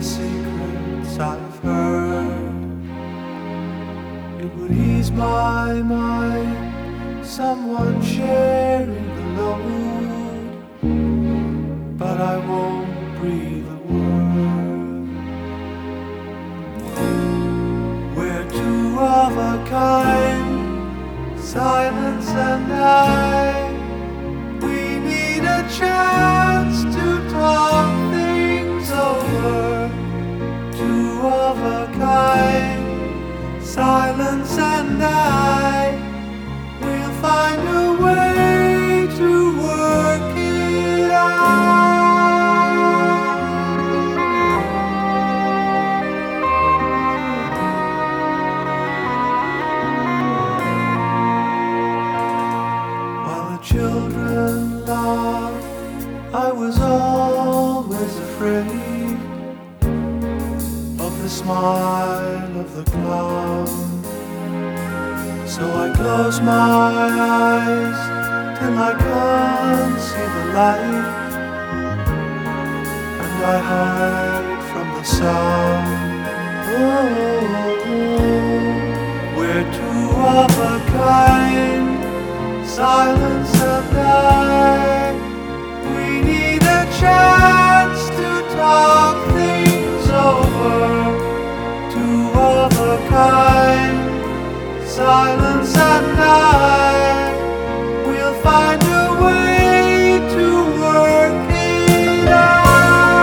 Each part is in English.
the secrets I've heard. It would ease my mind, someone sharing the load, but I won't breathe a word. We're two of a kind, silence and I. We need a chance to talk things over. Two of a kind, silence and I. We'll find a way to work it out. While the children laughed, I was always afraid of the smile of the clown. So I close my eyes till I can't see the light, and I hide from the sound. Oh, we're two of a kind, silence and I. We need a chance to talk things over. Two of a kind, silence and I. We'll find a way to work it out.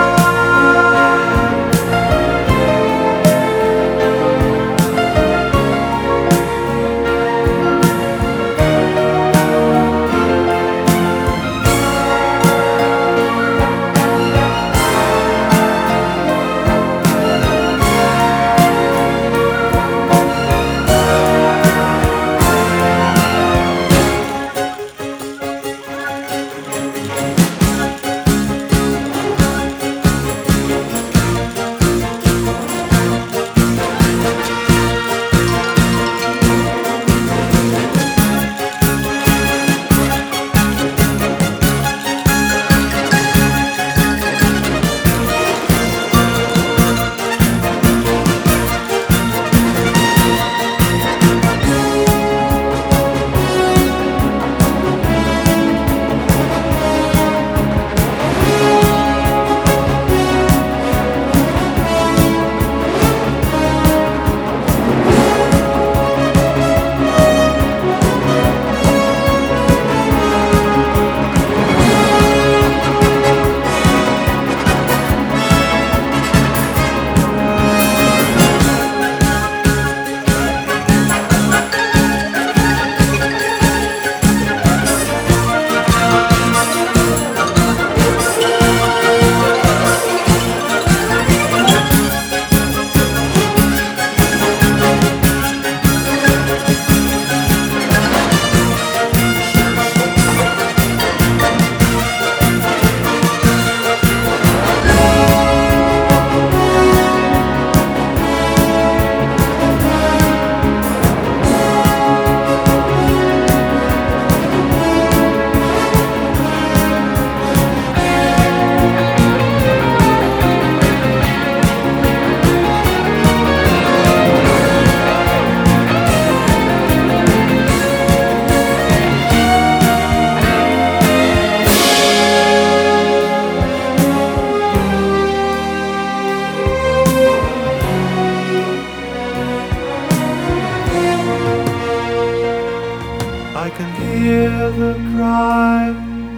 I can hear the cry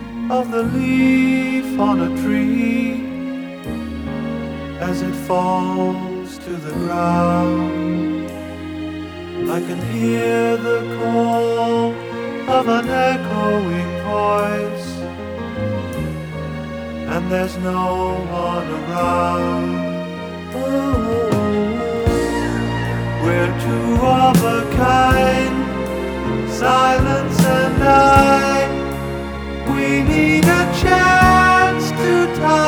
of the leaf on a tree as it falls to the ground. I can hear the call of an echoing voice, and there's no one around. Oh, we're two of a kind, silence and I. We need a chance to talk